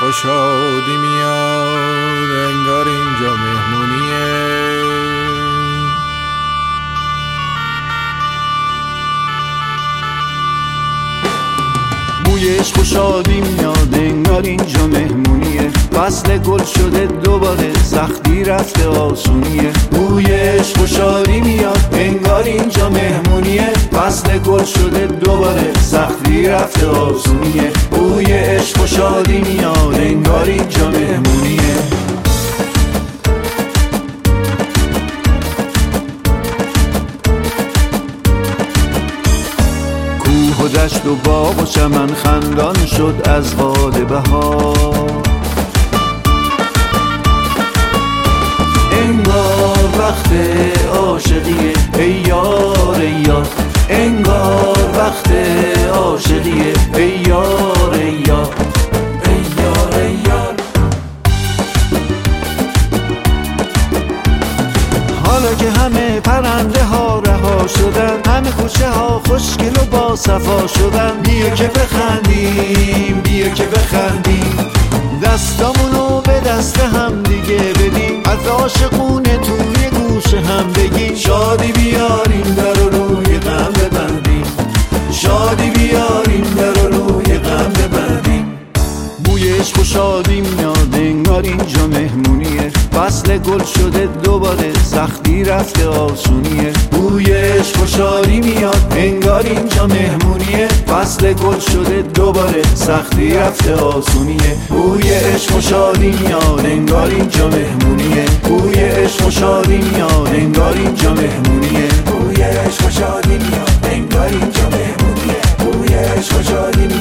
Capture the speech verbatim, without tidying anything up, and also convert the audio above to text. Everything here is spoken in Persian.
عشق و شادی میاد، انگار اینجا مهمونیه. بوی عشق و شادی میاد، انگار اینجا مهمونیه. فصل گل شده دوباره، سختی رفته آسونیه. بوی عشق و شادی میاد، انگار اینجا مهمونیه. فصل گل شده دوباره، سختی رفته آسونیه. بوی عشق و شادی میاد، انگار اینجا مهمونیه. کوه و دشت و باغ و چمن خندان شد از باد بهار. انگار وقت عاشقیه ای یار ای یار، انگار وقت عاشقیه ای یار ای یار، ای یار ای یار. حالا که همه پرنده ها رها شدن، همه کوچه ها خوشگل و با صفا شدن، بیا که بخندیم بیا که بخندیم، دستامونو به دست هم دیگه بدیم، از عاشقونه توی گوش هم بگیم. شادی بیاریم در روی غم ببندیم، شادی بیاریم در روی غم ببندیم. بوی عشق و شادی میاد، انگار اینجا مهمونیه. فصل گل شده دوباره، سختی رفته آسونیه. بوی عشق و شادی میاد، انگار اینجا مهمونیه. فصل گل شده دوباره، سختی رفته آسونیه. بوی عشق و شادی میاد، انگار اینجا مهمونیه. بوی عشق و شادی میاد، انگار اینجا مهمونیه. بوی عشق و شادی میاد، انگار اینجا مهمونیه. بوی عشق و شادی میاد.